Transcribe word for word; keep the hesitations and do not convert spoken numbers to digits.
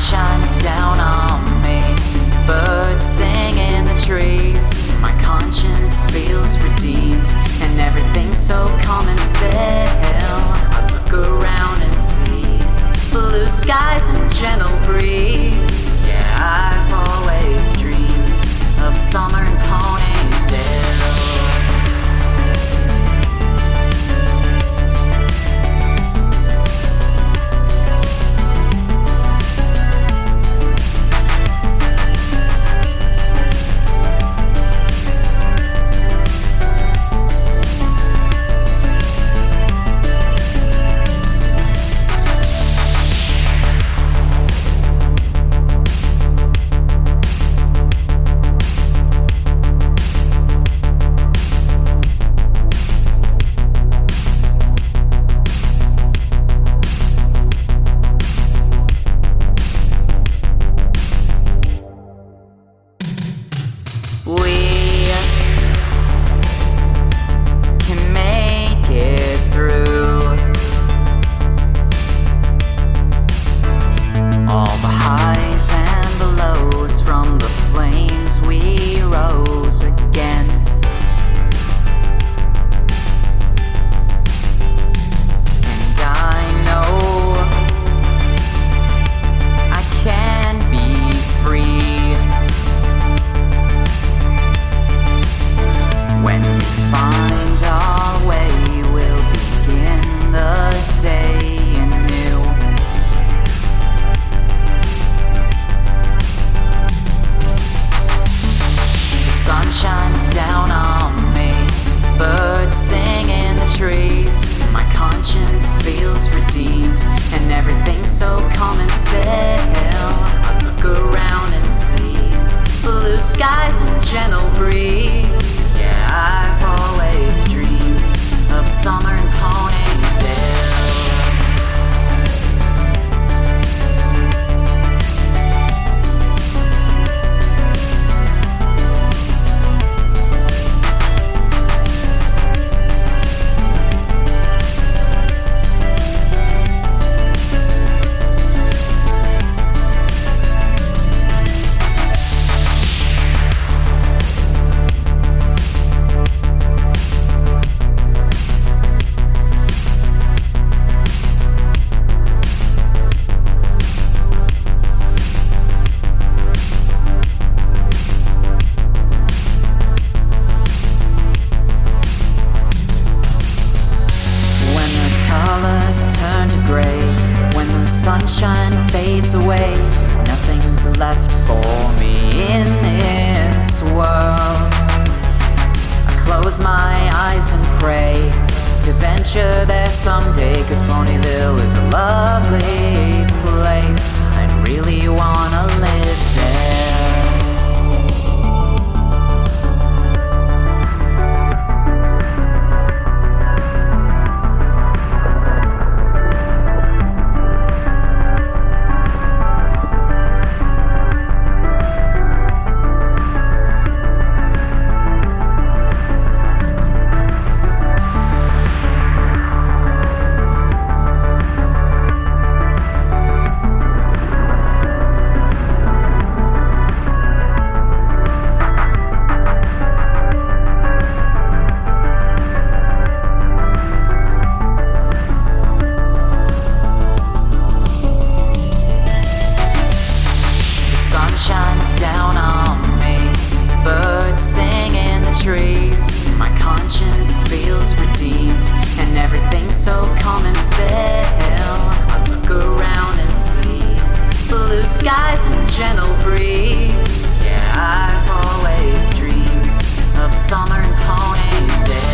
shines down on me. Birds sing in the trees. My conscience feels redeemed, and everything's so calm and still. I look around and see blue skies and gentle breeze. Yeah, I've always dreamed of summer in Ponyville. Shines down on me. Birds sing in the trees. My conscience feels redeemed, and everything's so calm and still. I look around and see blue skies and gentle breeze. Yeah, I've always dreamed of summer in Ponyville. Turn to gray, when the sunshine fades away, nothing's left for me in this world. I close my eyes and pray to venture there someday, 'cause Ponyville is a lovely place. I really wanna live there. Shines down on me. Birds sing in the trees. My conscience feels redeemed, and everything's so calm and still. I look around and see blue skies and gentle breeze. Yeah, I've always dreamed of summer in Ponyville.